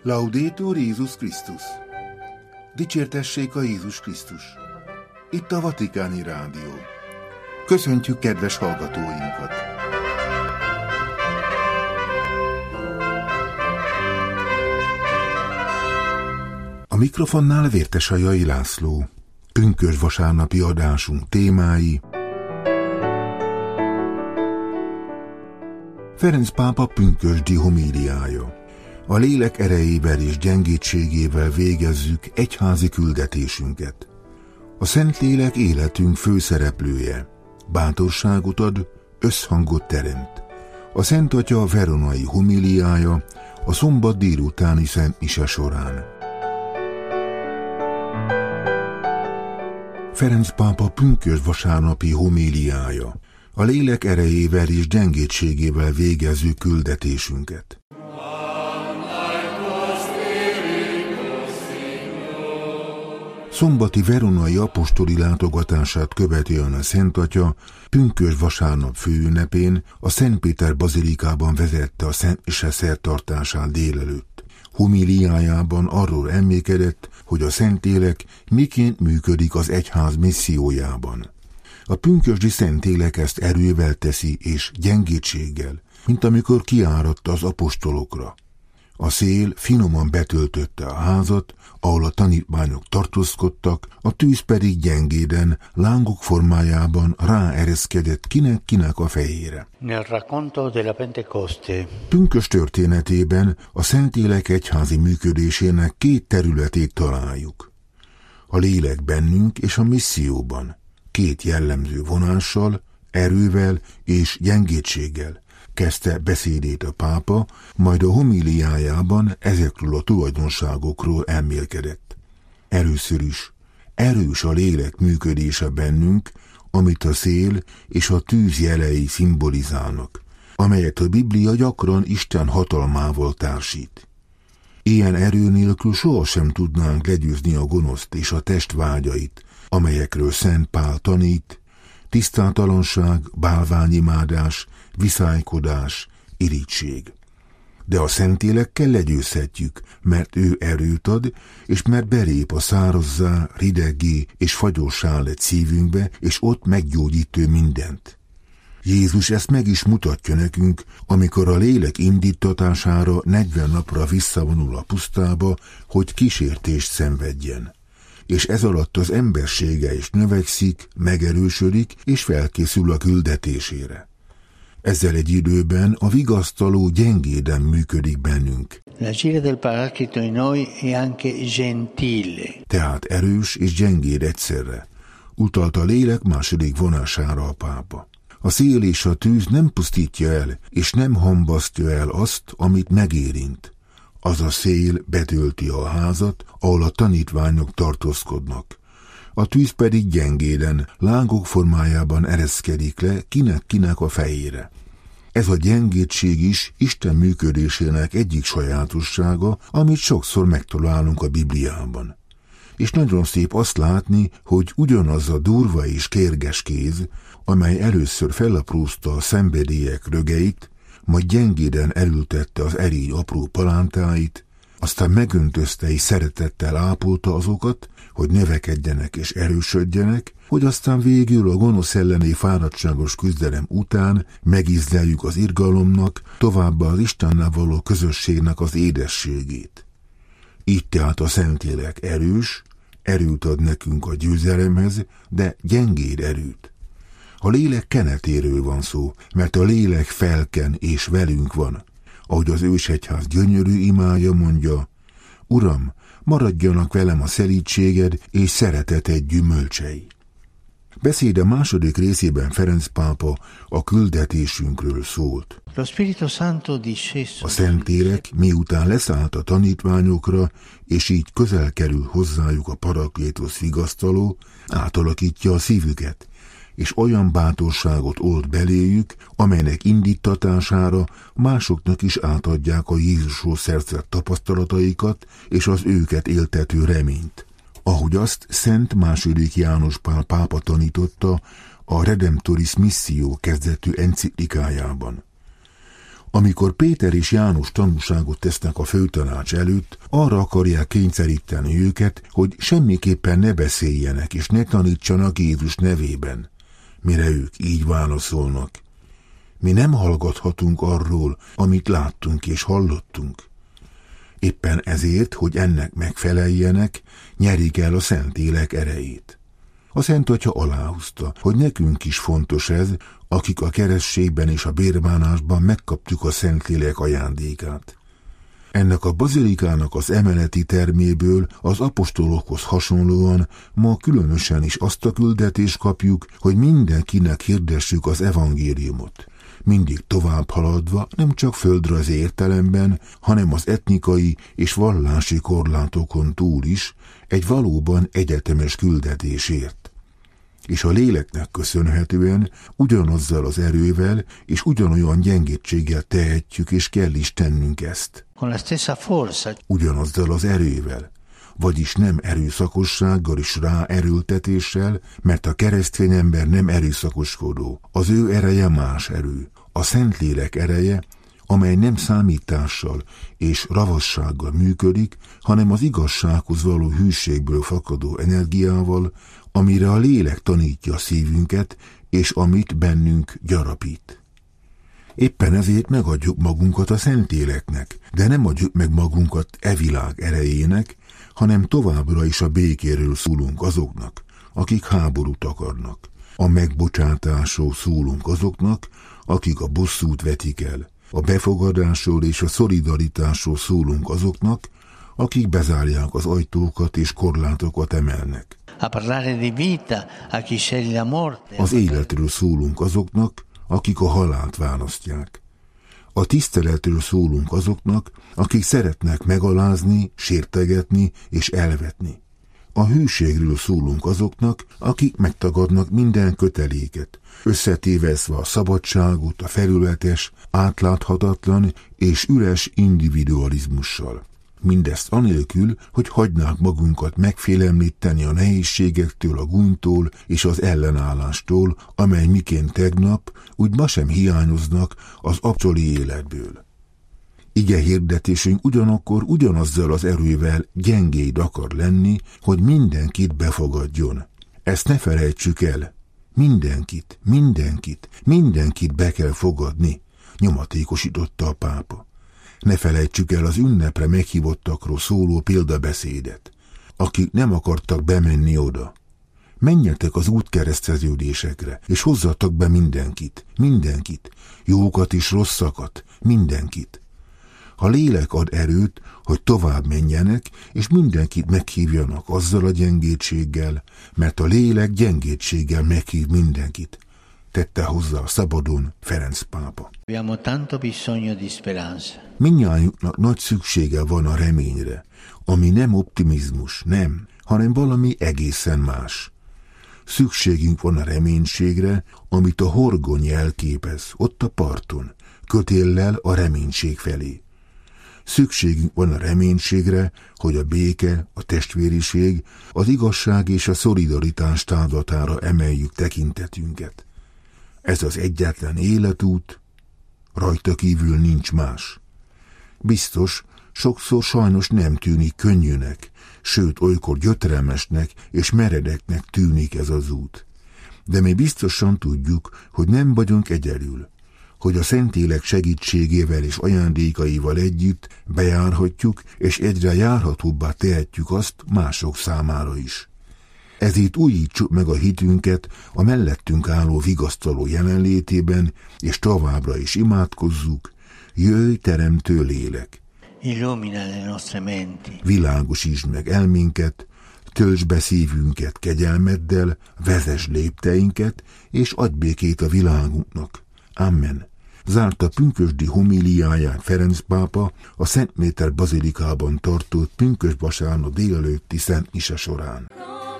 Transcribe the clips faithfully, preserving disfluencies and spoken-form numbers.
Laudetur Jézus Krisztus! Dicsértessék a Jézus Krisztus! Itt a Vatikáni Rádió. Köszöntjük kedves hallgatóinkat! A mikrofonnál Vértesajai László. Pünkösd vasárnapi adásunk témái: Ferenc pápa pünkösdi homíliája. A lélek erejével és gyengétségével végezzük egyházi küldetésünket. A Szentlélek életünk főszereplője. Bátorságot ad, összhangot teremt. A Szent Atya veronai homíliája a szombat délutáni Szent Mise során. Ferenc pápa pünkösd vasárnapi homíliája. A lélek erejével és gyengétségével végezzük küldetésünket. Szombati veronai apostoli látogatását követően a Szent Atya pünkösd vasárnap főünnepén a Szent Péter bazilikában vezette a Szent Mise szertartását délelőtt. Homíliájában arról emlékedett, hogy a Szentlélek miként működik az egyház missziójában. A pünkösdi Szentlélek ezt erővel teszi és gyengétséggel, mint amikor kiáradt az apostolokra. A szél finoman betöltötte a házat, ahol a tanítványok tartózkodtak, a tűz pedig gyengéden, lángok formájában ráereszkedett kinek-kinek a fejére. Nel racconto della Pentecoste. Pünkösd történetében a Szentlélek egyházi működésének két területét találjuk. A lélek bennünk és a misszióban, két jellemző vonással, erővel és gyengétséggel. Kezdte beszédét a pápa, majd a homíliájában ezekről a tulajdonságokról elmélkedett. Először is erős a lélek működése bennünk, amit a szél és a tűz jelei szimbolizálnak, amelyet a Biblia gyakran Isten hatalmával társít. Ilyen erő nélkül sohasem tudnánk legyőzni a gonoszt és a test vágyait, amelyekről Szent Pál tanít: tisztátalanság, bálványimádás, viszálykodás, irigység. De a Szentlélekkel legyőzhetjük, mert ő erőt ad, és mert belép a szárazzá, rideggé és fagyossá lett szívünkbe, és ott meggyógyítő mindent. Jézus ezt meg is mutatja nekünk, amikor a lélek indítatására negyven napra visszavonul a pusztába, hogy kísértést szenvedjen. És ez alatt az embersége is növekszik, megerősödik, és felkészül a küldetésére. Ezzel egy időben a vigasztaló gyengéden működik bennünk. L'agire del Paraclito in noi è anche gentile. Tehát erős és gyengéd egyszerre. Utalt a lélek második vonására a pápa. A szél és a tűz nem pusztítja el, és nem hambasztja el azt, amit megérint. Az a szél betölti a házat, ahol a tanítványok tartózkodnak. A tűz pedig gyengéden, lángok formájában ereszkedik le kinek-kinek a fejére. Ez a gyengétség is Isten működésének egyik sajátossága, amit sokszor megtalálunk a Bibliában. És nagyon szép azt látni, hogy ugyanaz a durva és kérges kéz, amely először felaprózta a szenvedélyek rögeit, majd gyengéden elültette az erény apró palántáit, aztán megöntözte és szeretettel ápolta azokat, hogy növekedjenek és erősödjenek, hogy aztán végül a gonosz elleni fáradtságos küzdelem után megízleljük az irgalomnak, továbbá az Istennel való közösségnek az édességét. Így tehát a Szentlélek erős, erőt ad nekünk a győzelemhez, de gyengéd erőt. A lélek kenetéről van szó, mert a lélek felken és velünk van. Ahogy az ősegyház gyönyörű imája mondja: Uram, maradjanak velem a szelídséged és szereteted gyümölcsei. Beszéde második részében Ferenc pápa a küldetésünkről szólt. A Szentlélek miután leszállt a tanítványokra, és így közel kerül hozzájuk a Paraklétosz vigasztaló, átalakítja a szívüket, és olyan bátorságot old beléjük, amelynek indítatására másoknak is átadják a Jézusról szerzett tapasztalataikat és az őket éltető reményt. Ahogy azt Szent második János Pál pápa tanította a Redemptoris Missio kezdetű enciklikájában. Amikor Péter és János tanúságot tesznek a főtanács előtt, arra akarják kényszeríteni őket, hogy semmiképpen ne beszéljenek és ne tanítsanak Jézus nevében. Mire ők így válaszolnak: mi nem hallgathatunk arról, amit láttunk és hallottunk. Éppen ezért, hogy ennek megfeleljenek, nyerik el a Szentlélek erejét. A Szent Atya aláhúzta, hogy nekünk is fontos ez, akik a keresztségben és a bérbánásban megkaptuk a Szentlélek ajándékát. Ennek a bazilikának az emeleti terméből az apostolokhoz hasonlóan ma különösen is azt a küldetést kapjuk, hogy mindenkinek hirdessük az evangéliumot. Mindig tovább haladva, nem csak földrajzi értelemben, hanem az etnikai és vallási korlátokon túl is, egy valóban egyetemes küldetésért. És a léleknek köszönhetően ugyanazzal az erővel és ugyanolyan gyengétséggel tehetjük és kell is tennünk ezt. Ugyanazzal az erővel, vagyis nem erőszakossággal és ráerőltetéssel, mert a keresztény ember nem erőszakoskodó. Az ő ereje más erő, a Szentlélek ereje, amely nem számítással és ravassággal működik, hanem az igazsághoz való hűségből fakadó energiával, amire a lélek tanítja a szívünket, és amit bennünk gyarapít. Éppen ezért megadjuk magunkat a Szentléleknek, de nem adjuk meg magunkat e világ erejének, hanem továbbra is a békéről szólunk azoknak, akik háborút akarnak. A megbocsátásról szólunk azoknak, akik a bosszút vetik el. A befogadásról és a szolidaritásról szólunk azoknak, akik bezárják az ajtókat és korlátokat emelnek. Az életről szólunk azoknak, akik a halált választják. A tiszteletről szólunk azoknak, akik szeretnek megalázni, sértegetni és elvetni. A hűségről szólunk azoknak, akik megtagadnak minden köteléket, összetéveszve a szabadságot a felületes, átláthatatlan és üres individualizmussal. Mindezt anélkül, hogy hagynák magunkat megfélemlíteni a nehézségektől, a gúnytól és az ellenállástól, amely miként tegnap, úgy ma sem hiányoznak az apcsoli életből. Ige hirdetésünk ugyanakkor ugyanazzal az erővel gyengéd akar lenni, hogy mindenkit befogadjon. Ezt ne felejtsük el. Mindenkit, mindenkit, mindenkit be kell fogadni, nyomatékosította a pápa. Ne felejtsük el az ünnepre meghívottakról szóló példabeszédet, akik nem akartak bemenni oda. Menjetek az útkereszteződésekre, és hozzatok be mindenkit, mindenkit, jókat és rosszakat, mindenkit. A lélek ad erőt, hogy tovább menjenek, és mindenkit meghívjanak azzal a gyengétséggel, mert a lélek gyengétséggel meghív mindenkit. Tette hozzá szabadon Ferenc pápa. Mindnyájunknak nagy szüksége van a reményre, ami nem optimizmus, nem, hanem valami egészen más. Szükségünk van a reménységre, amit a horgony jelképez, ott a parton, kötéllel a reménység felé. Szükségünk van a reménységre, hogy a béke, a testvériség, az igazság és a szolidaritás táblatára emeljük tekintetünket. Ez az egyetlen életút, rajta kívül nincs más. Biztos, sokszor sajnos nem tűnik könnyűnek, sőt olykor gyötrelmesnek és meredeknek tűnik ez az út. De mi biztosan tudjuk, hogy nem vagyunk egyedül, hogy a Szentlélek segítségével és ajándékaival együtt bejárhatjuk, és egyre járhatóbbá tehetjük azt mások számára is. Ezért újítsuk meg a hitünket a mellettünk álló vigasztaló jelenlétében, és továbbra is imádkozzuk: jöjj, teremtő lélek! Világosítsd meg elménket, töltsd be szívünket kegyelmeddel, vezess lépteinket, és adj békét a világunknak. Amen. Zárta pünkösdi homíliáját Ferenc pápa a Szent Péter bazilikában tartott pünkösdvasárnap délelőtti Szent Mise során.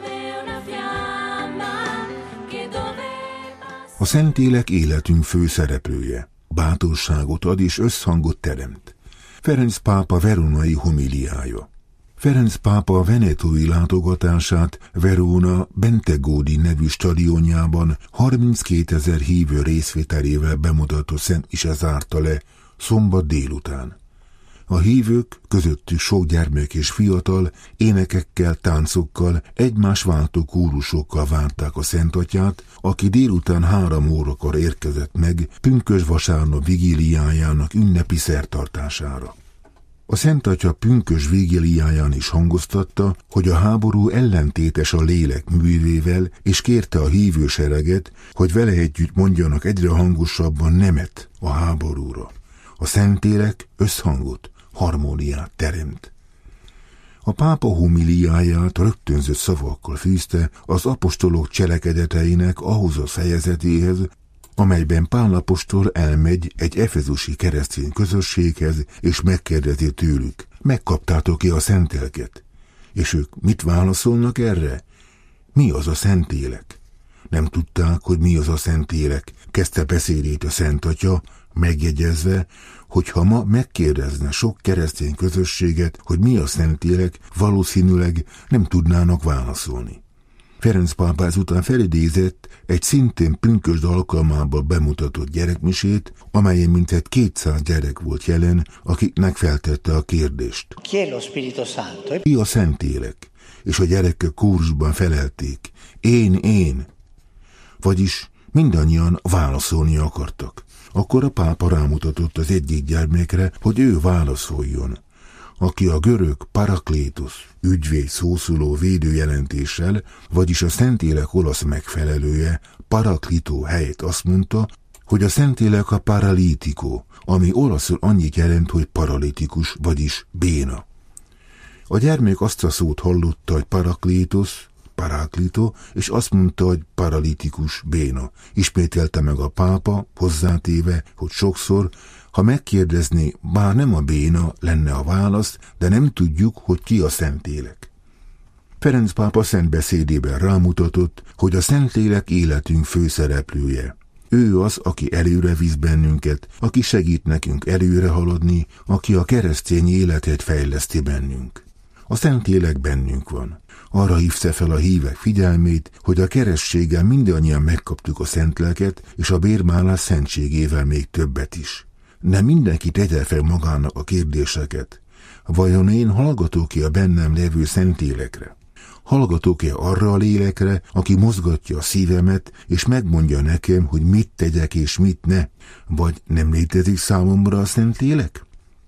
A Szentlélek életünk főszereplője. Bátorságot ad és összhangot teremt. Ferenc pápa veronai homíliája. Ferenc pápa venetói látogatását Verona Bentegodi nevű stadionjában harminckétezer hívő részvételével bemutatott Szent Mise zárta le szombat délután. A hívők, közöttük sok gyermek és fiatal, énekekkel, táncokkal, egymás váltó kórusokkal várták a Szentatyát, aki délután három órakor érkezett meg pünkösd vasárnap vigíliájának ünnepi szertartására. A Szentatya pünkösd vigíliáján is hangoztatta, hogy a háború ellentétes a lélek művével, és kérte a hívő sereget, hogy vele együtt mondjanak egyre hangosabban nemet a háborúra. A Szentlélek összhangot, harmóniát teremt. A pápa homiliáját rögtönzött szavakkal fűzte az apostolok cselekedeteinek ahhoz a fejezetéhez, amelyben Pál apostol elmegy egy efezusi keresztény közösséghez, és megkérdezi tőlük, megkaptátok-e a Szentléleket? És ők mit válaszolnak erre? Mi az a Szentlélek? Nem tudták, hogy mi az a Szentlélek, kezdte beszédét a Szentatya, megjegyezve, hogy ha ma megkérdezne sok keresztény közösséget, hogy mi a Szentlélek, valószínűleg nem tudnának válaszolni. Ferenc pápa ezután felidézett egy szintén pünkösd alkalmából bemutatott gyerekmisét, amelyen mintegy kétszáz gyerek volt jelen, akiknek feltette a kérdést. Ki a Szentlélek? És a gyerekek kórusban felelték. Én, én. Vagyis mindannyian válaszolni akartak. Akkor a pápa rámutatott az egyik gyermekre, hogy ő válaszoljon, aki a görög paraklétusz, ügyvéd szószóló védőjelentéssel, vagyis a Szentlélek olasz megfelelője, paraklitó helyett azt mondta, hogy a Szentlélek a paralitico, ami olaszul annyit jelent, hogy paralitikus, vagyis béna. A gyermek azt a szót hallotta, hogy paraklétusz, paráklito, és azt mondta, hogy paralitikus béna. Ismételte meg a pápa, hozzátéve, hogy sokszor, ha megkérdezné, bár nem a béna lenne a válasz, de nem tudjuk, hogy ki a Szentlélek. Ferenc pápa szent beszédében rámutatott, hogy a Szentlélek életünk főszereplője. Ő az, aki előre visz bennünket, aki segít nekünk előre haladni, aki a keresztény életet fejleszti bennünk. A Szentlélek bennünk van. Arra hívta fel a hívek figyelmét, hogy a keresztséggel mindannyian megkaptuk a Szentléleket, és a bérmálás szentségével még többet is. De mindenki tegye fel magának a kérdéseket. Vajon én hallgatok-e a bennem levő Szentlélekre? Hallgatok-e arra a lélekre, aki mozgatja a szívemet, és megmondja nekem, hogy mit tegyek és mit ne? Vagy nem létezik számomra a Szentlélek?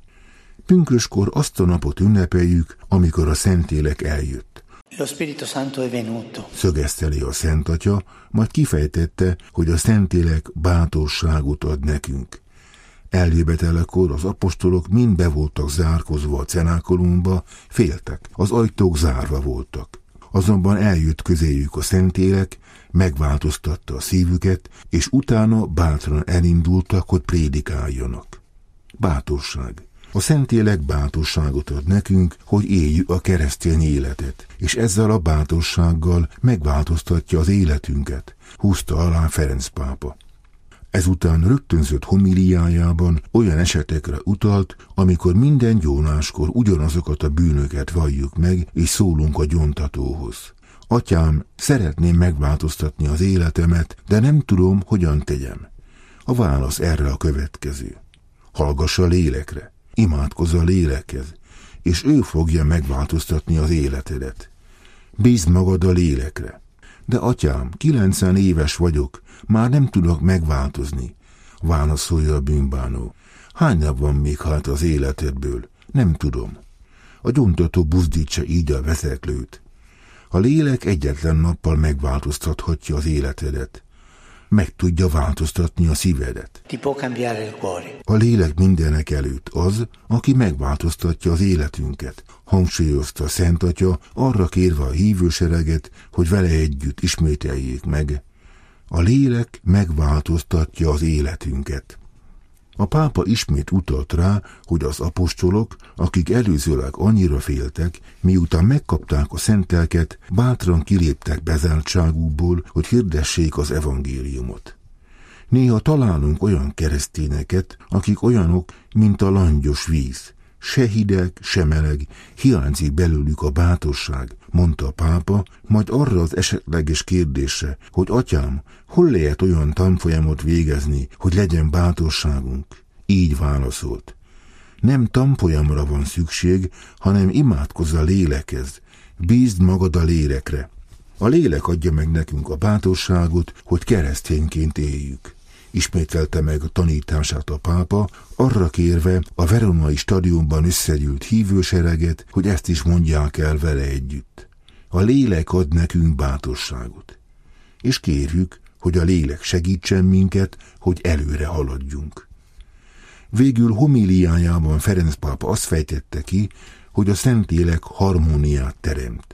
Pünköskor azt a napot ünnepeljük, amikor a Szentlélek eljött. Lo Spirito Santo è venuto. Szögezteli a Szentatya, majd kifejtette, hogy a Szentlélek bátorságot ad nekünk. Eljövetelekor az apostolok mind be voltak zárkozva a cenákolumba, féltek, az ajtók zárva voltak. Azonban eljött közéjük a Szentlélek, megváltoztatta a szívüket, és utána bátran elindultak, hogy prédikáljanak. Bátorság. A Szentlélek bátorságot ad nekünk, hogy éljük a keresztény életet, és ezzel a bátorsággal megváltoztatja az életünket, húzta alá Ferenc pápa. Ezután rögtönzött homiliájában olyan esetekre utalt, amikor minden gyónáskor ugyanazokat a bűnöket valljuk meg, és szólunk a gyóntatóhoz. Atyám, szeretném megváltoztatni az életemet, de nem tudom, hogyan tegyem. A válasz erre a következő. Hallgass a lélekre, imádkozz a lélekhez, és ő fogja megváltoztatni az életedet. Bízd magad a lélekre. De atyám, kilencven éves vagyok, már nem tudok megváltozni, válaszolja a bűnbánó. Hány nap van még hát az életedből? Nem tudom. A gyóntató buzdítsa így a vezetlőt. A lélek egyetlen nappal megváltoztathatja az életedet. Meg tudja változtatni a szívedet. A lélek mindenek előtt az, aki megváltoztatja az életünket, hangsúlyozta a Szentatya, arra kérve a hívősereget, hogy vele együtt ismételjék meg. A lélek megváltoztatja az életünket. A pápa ismét utalt rá, hogy az apostolok, akik előzőleg annyira féltek, miután megkapták a Szentléleket, bátran kiléptek bezártságukból, hogy hirdessék az evangéliumot. Néha találunk olyan keresztényeket, akik olyanok, mint a langyos víz. Se hideg, se meleg, hiányzik belőlük a bátorság, mondta a pápa, majd arra az esetleges kérdésre, hogy atyám, hol lehet olyan tanfolyamot végezni, hogy legyen bátorságunk? így válaszolt: nem tanfolyamra van szükség, hanem imádkozz a lélekhez, bízd magad a lélekre. A lélek adja meg nekünk a bátorságot, hogy keresztényként éljük. Ismételte meg a tanítását a pápa, arra kérve a veronai stadionban összegyűlt hívősereget, hogy ezt is mondják el vele együtt. A lélek ad nekünk bátorságot. És kérjük, hogy a lélek segítsen minket, hogy előre haladjunk. Végül homíliájában Ferenc pápa azt fejtette ki, hogy a Szentlélek harmóniát teremt.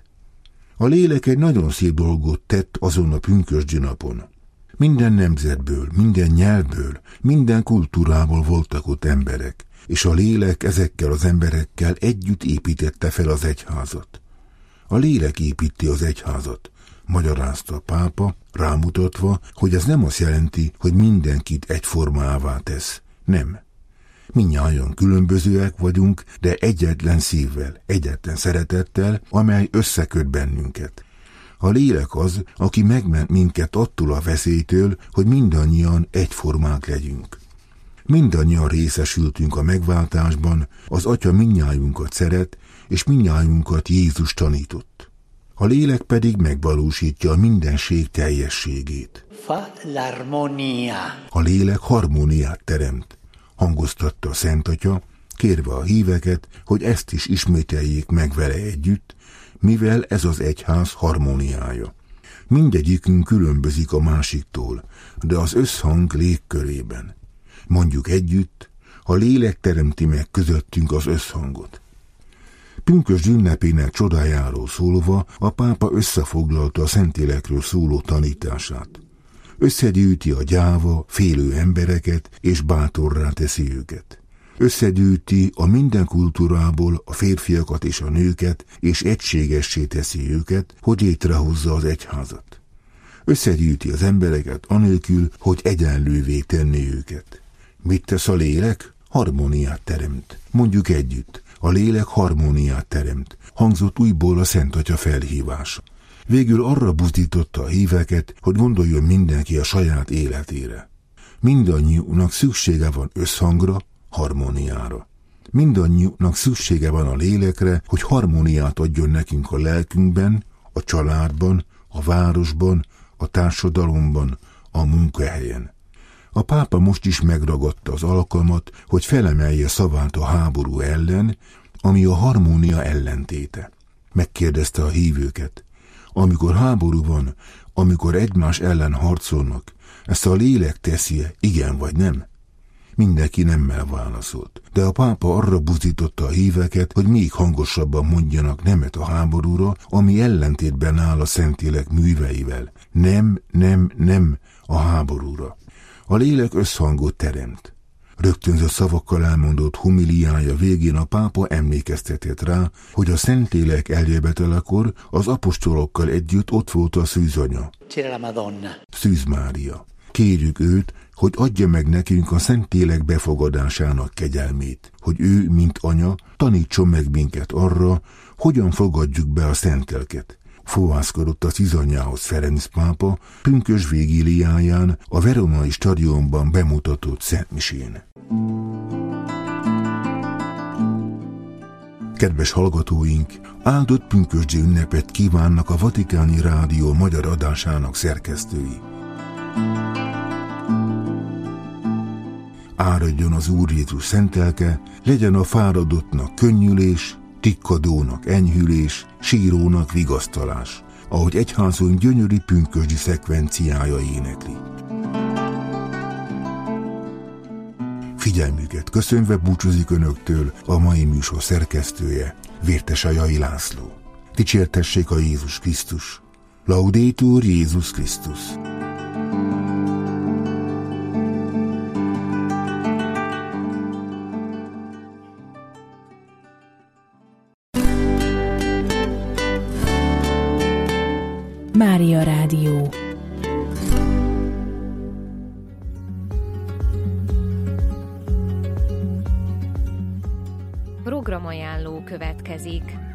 A lélek egy nagyon szép dolgot tett azon a pünkösdi napon. Minden nemzetből, minden nyelvből, minden kultúrából voltak ott emberek, és a lélek ezekkel az emberekkel együtt építette fel az egyházat. A lélek építi az egyházat, magyarázta a pápa, rámutatva, hogy ez nem azt jelenti, hogy mindenkit egyformává tesz. Nem. Mindnyájan különbözőek vagyunk, de egyetlen szívvel, egyetlen szeretettel, amely összeköt bennünket. A lélek az, aki megment minket attól a veszélytől, hogy mindannyian egyformák legyünk. Mindannyian részesültünk a megváltásban, az Atya mindnyájunkat szeret, és mindnyájunkat Jézus tanított. A lélek pedig megvalósítja a mindenség teljességét. Fa l'armonia. A lélek harmóniát teremt, hangoztatta a Szent Atya, kérve a híveket, hogy ezt is ismételjék meg vele együtt, mivel ez az egyház harmóniája. Mindegyikünk különbözik a másiktól, de az összhang légkörében. Mondjuk együtt, a lélek teremti meg közöttünk az összhangot. Pünkösd ünnepének csodájáról szólva a pápa összefoglalta a Szentlélekről szóló tanítását. Összegyűjti a gyáva, félő embereket, és bátorrá teszi őket. Összegyűjti a minden kultúrából a férfiakat és a nőket, és egységessé teszi őket, hogy létrehozza az egyházat. Összegyűjti az embereket anélkül, hogy egyenlővé tenni őket. Mit tesz a lélek? Harmóniát teremt. Mondjuk együtt. A lélek harmóniát teremt. Hangzott újból a Szent Atya felhívása. Végül arra buzdította a híveket, hogy gondoljon mindenki a saját életére. Mindannyiunknak szüksége van összhangra, harmóniára. Mindannyiunknak szüksége van a lélekre, hogy harmóniát adjon nekünk a lelkünkben, a családban, a városban, a társadalomban, a munkahelyen. A pápa most is megragadta az alkalmat, hogy felemelje szavát a háború ellen, ami a harmónia ellentéte. Megkérdezte a hívőket: amikor háború van, amikor egymás ellen harcolnak, ezt a lélek teszi-e, igen vagy nem? Mindenki nemmel válaszolt, de a pápa arra buzdította a híveket, hogy még hangosabban mondjanak nemet a háborúra, ami ellentétben áll a Szentlélek műveivel. Nem, nem, nem a háborúra. A lélek összhangot teremt. Rögtönzött szavakkal elmondott homiliája végén a pápa emlékeztetett rá, hogy a Szentlélek eljövetelekor az apostolokkal együtt ott volt a szűzanya. Szűz Mária. Kérjük őt, hogy adja meg nekünk a Szentlélek befogadásának kegyelmét, hogy ő, mint anya, tanítson meg minket arra, hogyan fogadjuk be a Szentlelket. Fohászkodott a szűzanyjához Ferenc pápa pünkösd vigíliáján a veronai stadionban bemutatott szentmisén. Kedves hallgatóink, áldott pünkösdi ünnepet kívánnak a Vatikáni Rádió magyar adásának szerkesztői. Áradjon az Úr Jézus szent lelke, legyen a fáradottnak könnyülés, tikkadónak enyhülés, sírónak vigasztalás, ahogy egyházunk gyönyörű pünkösdi szekvenciája énekli. Figyelmüket köszönve búcsúzik önöktől a mai műsor szerkesztője, Vértesajai László. Dicsértessék a Jézus Krisztus! Laudetur Jézus Krisztus! Mária Rádió. Programajánló következik.